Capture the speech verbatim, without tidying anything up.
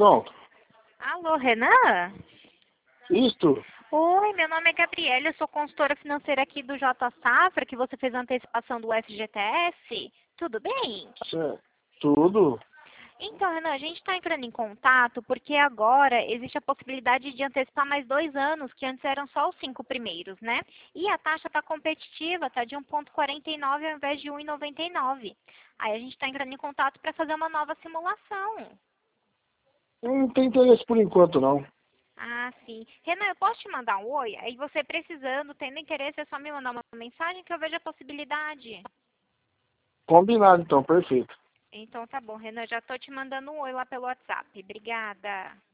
pronto. Alô, Renan? Isto? Oi, meu nome é Gabriela, eu sou consultora financeira aqui do J Safra, que você fez a antecipação do F G T S. Tudo bem? Certo. Tudo? Então, Renan, a gente está entrando em contato porque agora existe a possibilidade de antecipar mais dois anos, que antes eram só os cinco primeiros, né? E a taxa está competitiva, está de um vírgula quarenta e nove ao invés de um vírgula noventa e nove. Aí a gente está entrando em contato para fazer uma nova simulação. Eu não tenho interesse por enquanto, não. Ah, sim. Renan, eu posso te mandar um oi? Aí você precisando, tendo interesse, é só me mandar uma mensagem que eu vejo a possibilidade. Combinado, então. Perfeito. Então tá bom, Renan, já tô te mandando um oi lá pelo WhatsApp. Obrigada.